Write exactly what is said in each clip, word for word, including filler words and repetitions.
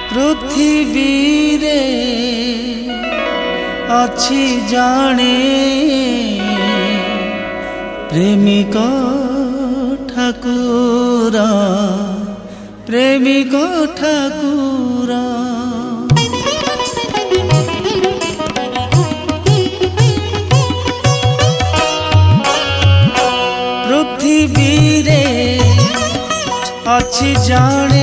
पृथ्वी रे अछि जाने प्रेमिक ठाकुर प्रेमिक ठाकुर। पृथ्वी रे अछि जाने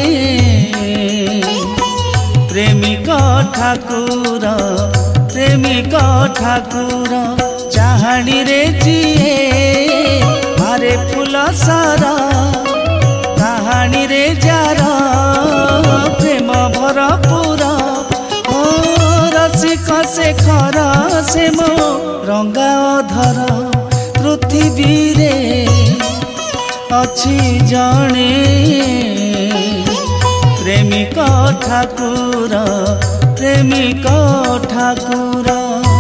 प्रेमिक ठाकुर प्रेमिक ठाकुर। चाहाणी रे जिए मारे फूल सारा कहानी रे जार प्रेम भरपूर। ओ रसिक शेखर से मो रंगा अधर पृथ्वी रे अछि जाने प्रेमिक ठाकुर प्रेमिक ठाकुर।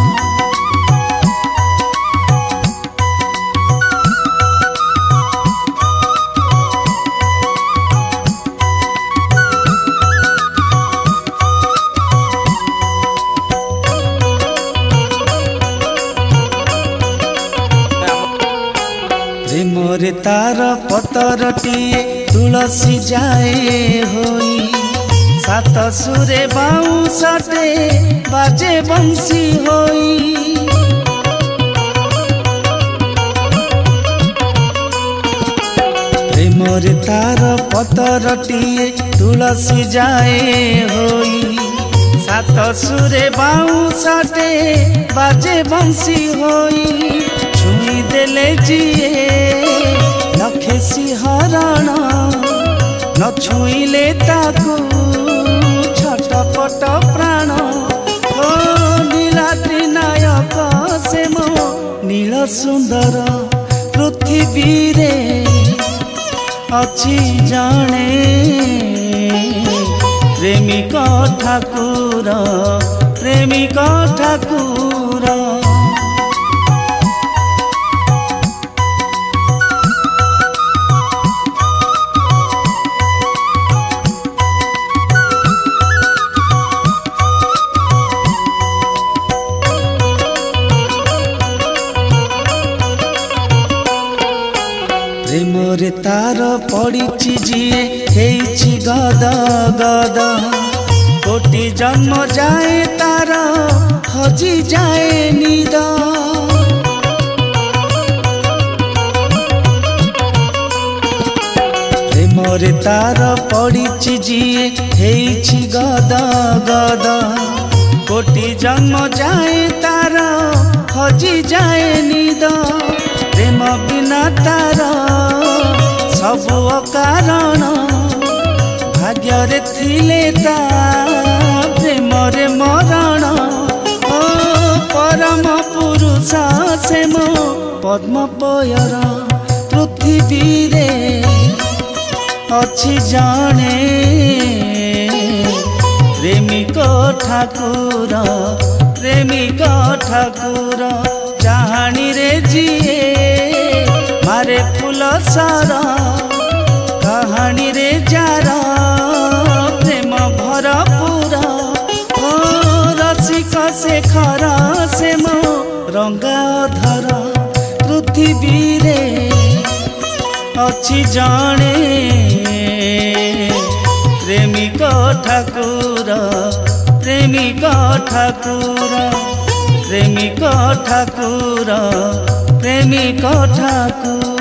प्रेमरे तार पतरटिए तुलसी जाए होई सात सुरे बाउंसटे बाजे बंसी होई। प्रेमरे तार पतरटिए तुलसी जाए होई सात सुरे बाउंसटे बाजे बंसी होई। छुई देले जिए लखे सिंहरण न छुईले ताकू छटपट प्राण। ओ नीलाद्रि नायक से मो नील सुंदर पृथ्वी रे अछि जाने प्रेमिक ठाकुर प्रेमिक ठाकुर। प्रेमरे तार पड़िछि जिए हेछि गद गद कोटि जन्म जाए तार हजि जाए निद। प्रेमरे तार पड़िछि जिए हेछि गद गद कोटि जन्म जाए तार हजि जाए निद। प्रेम बिना तार सबु अकारण भाग्य रे थिले ता प्रेम रे मरण। ओ परम पुरुष से मो पद्म पयर पृथ्वी रे अछि जाने प्रेमिक ठाकुर प्रेमिक ठाकुर। चाहाणी रे जिए मारे फूल सारा कहानी रे जार प्रेम भरपूर। ओ रसिक शेखर से मो रंगा अधर पृथ्वी रे अछि जाने प्रेमिक ठाकुर प्रेमिक ठाकुर प्रेमिक ठाकुर प्रेमिक ठाकुर।